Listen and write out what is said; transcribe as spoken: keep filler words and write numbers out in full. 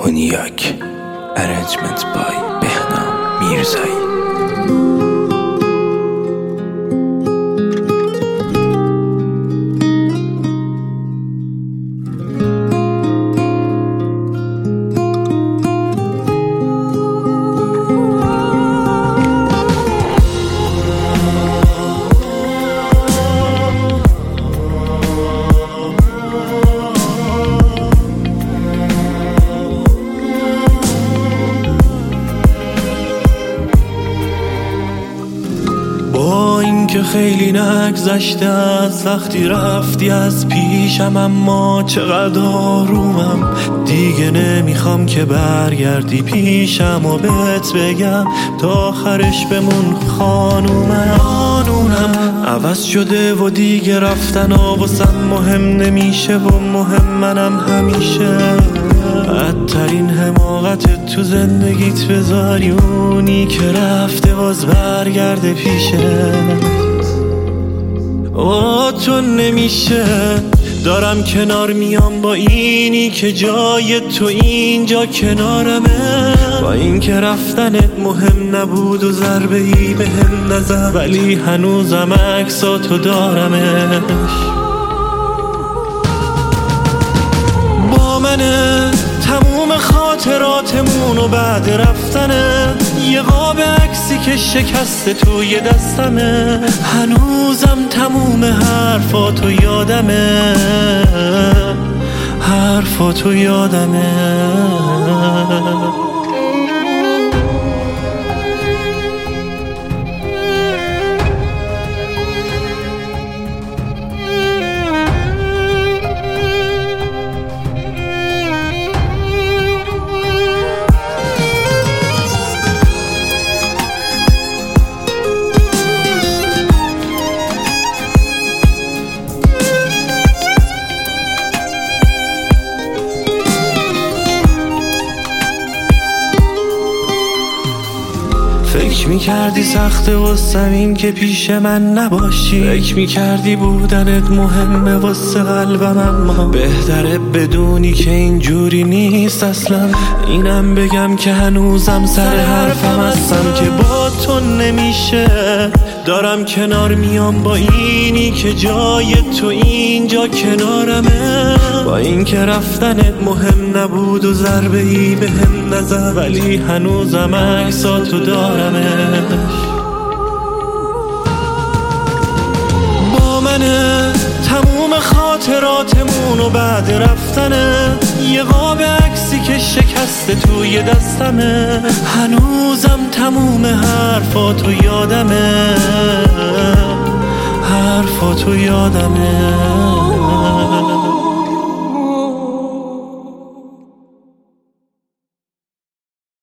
کنیاک. Arrangement by بهنام میرزایی. با اینکه خیلی نگذشته از وقتی رفتی از پیشم، اما چقدر آرومم، دیگه نمیخوام که برگردی پیشم و بهت بگم تا آخرش بمون خانومم. قانونم عوض شده و دیگه رفتن واسم مهم نمیشه و مهم منم همیشه. بدترین حماقت تو زندگیت بذاری اونی که رفته باز برگرده پیشت. با تو نمیشه، دارم کنار میام با اینی که جای تو اینجا کنارمه. با این که رفتنت مهم نبود و ضربه ای به هم نزد، ولی هنوزم عکساتو دارمش. با منه تموم خاطراتمون و بعد رفتنه، یه قاب عکسی که شکسته توی دستمه. هنوزم تموم حرفاتو یادمه، حرفاتو یادمه. فکر میکردی سخته واسم این که پیش من نباشی، فکر میکردی بودنت مهمه واسه قلبم، اما بهتره بدونی که اینجوری نیست اصلا. اینم بگم که هنوزم سر حرفم هستم که با تو نمیشه. دارم کنار میام با اینی که جای تو اینجا کنارمه. با این که رفتنت مهم نبود و ضربه ای به هم نزد، ولی هنوزم عکساتو دارمش. با منه تموم خاطراتمون و بعد رفتنه، یه قاب عکسی که شکسته توی دستمه. هنوزم تموم حرفاتو یادمه، حرفاتو یادمه.